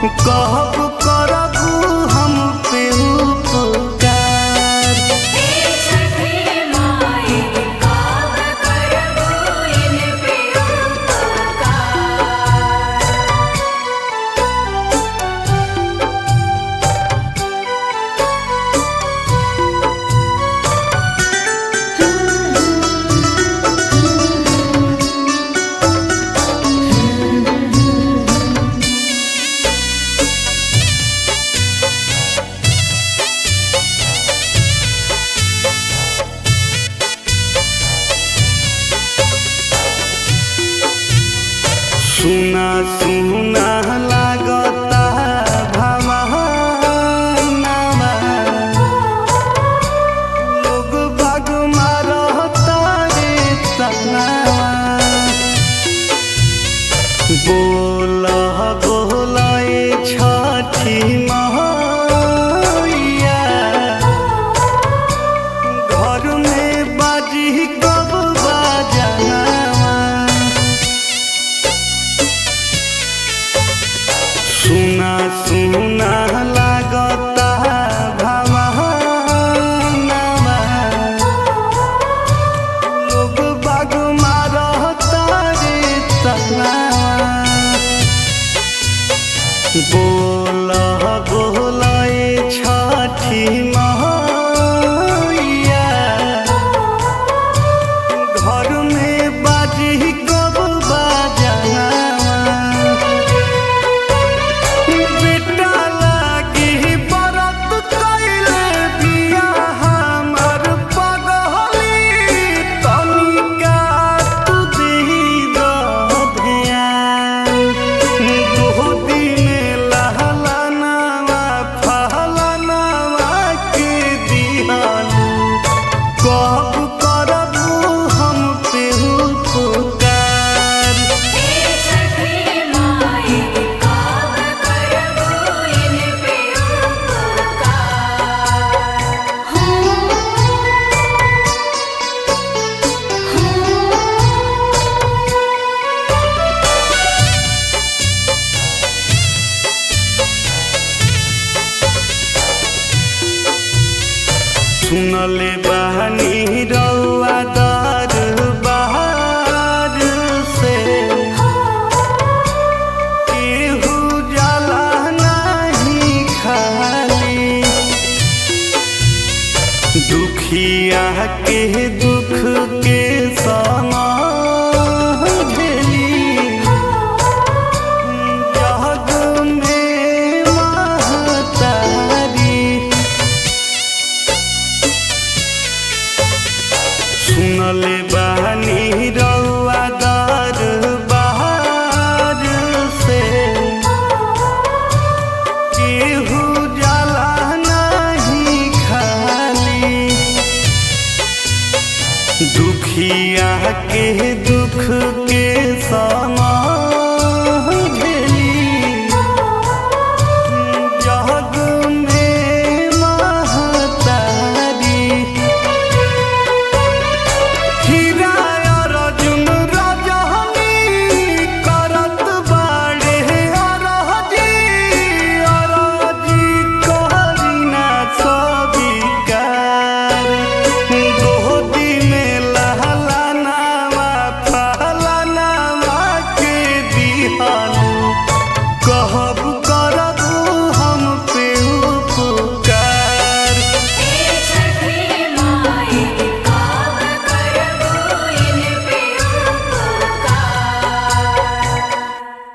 कहब करबू हम पे उपकार। हे छठी माई कब करबू इन पे उपकार। सुना सुना लागता भवनवा, लोग बाग मारता रे तनवा। बोला बोला ए छठी मैया, घर में बाजी कब बजनवा। सुना सुना लागता भवनवा, लोग बाग मारता रे तनवा। बोला बोला ए छठी मैया, घर में बाजी कब बजनवा। बेटा लागी बरत कइले बिया हमर पगली, तनिका तू देहि ध्यान। गोदी में लहलनवा फहलनवा के दिहनु, कब करबू हम पे उपकार। हे छठी माई कब करबू इन पे सुनले बहनी रउआ दरबार से, केहू जाला नहीं खाली। दुखिया के